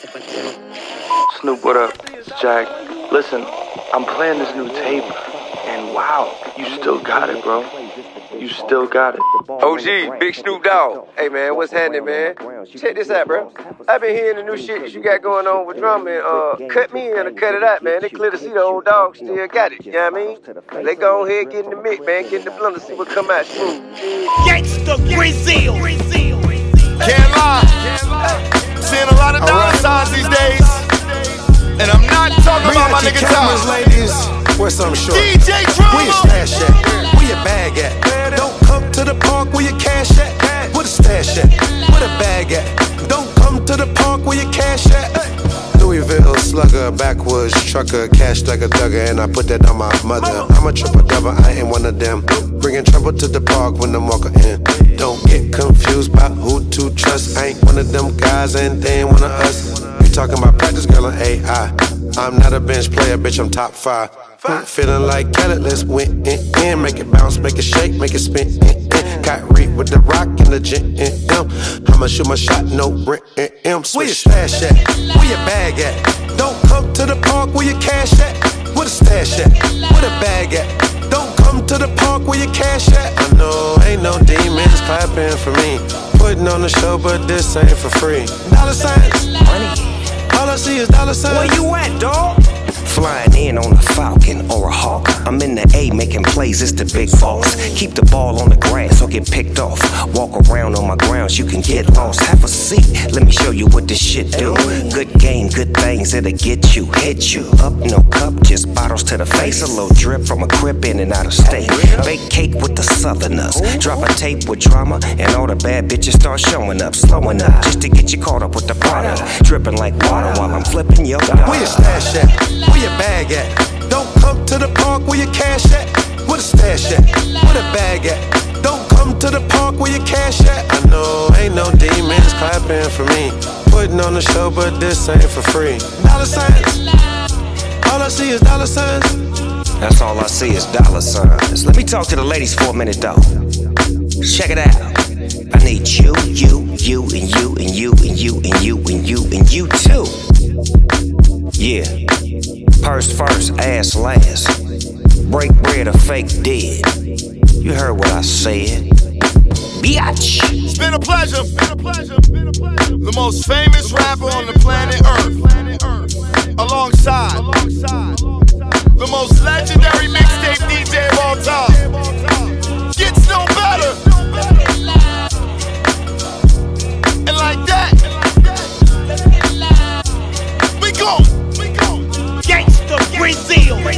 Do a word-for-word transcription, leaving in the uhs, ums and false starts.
Snoop, what up? It's Jack. Listen, I'm playing this new tape, and wow, you still got it, bro. You still got it. O G, Big Snoop Dogg. Hey, man, what's happening, man? Check this out, bro. I've been hearing the new shit that you got going on with drama, and uh, cut me in or cut it out, man. They clear to see the old dog still got it, you know what I mean? They go ahead, get in the mix, man, get in the blender, see what come out smooth. Gangsta Brazil. Can't lie. Seeing a lot of dollar signs these days. And I'm not talking about my nigga Tom. Ladies, where's some short? D J Drama. Where your stash at? Where your bag at? Don't come to the park where your cash at. Where the stash at? Where the bag at? Don't come to the park where your cash at. Louisville slugger, backwoods trucker, cash like a thugger, and I put that on my mother. I'm a triple double, I ain't one of them. Bringing trouble to the park when I'm walking in. Don't get confused about who to trust. I ain't one of them guys, and they ain't one of us. You talking about practice, girl, on A I. I'm not a bench player, bitch, I'm top five. Feeling like Kelly, let's win in, in. Make it bounce, make it shake, make it spin in, in. Kyrie with the rock and the gym. I'ma shoot my shot, no rent. Where your stash at? Where your bag at? Don't come to the park where your cash at. Where the stash at? Where the bag at? Don't come to the park where your cash at. I know ain't no demons clapping for me. Putting on the show, but this ain't for free. Dollar signs, money. All I see is dollar signs. Where you at, dawg? Flying in on a Falcon or a Hawk. I'm in the A making plays, it's the big boss. Keep the ball on the grass or get picked off. Walk around on my grounds, you can get lost. Have a seat, let me show you what this shit do. Good game, good things that'll get you, hit you. Up, no cup, just bottles to the face. A little drip from a crib in and out of state. Bake cake with the southerners. Drop a tape with drama and all the bad bitches start showing up. Slowing up just to get you caught up with the product. Dripping like water while I'm flipping your dollar. Where your stash at? Where your bag at? Don't come to the park where your cash at. Where the stash at? Where the bag at? Don't come to the park where your cash at. I know ain't no demons clapping for me. Putting on the show, but this ain't for free. Dollar signs. All I see is dollar signs. That's all I see is dollar signs. Let me talk to the ladies for a minute though. Check it out. I need you, you, you, and you, and you, and you, and you, and you, and you too. Yeah. Purse first, ass last. Break bread or fake dead. You heard what I said. Biatch. It's been a pleasure. Been a pleasure. Been a pleasure. The most famous rapper on the planet Earth. Alongside the most legendary mixtape D J of all time. Gets no better. And like that, we go. Gangsta Brazil.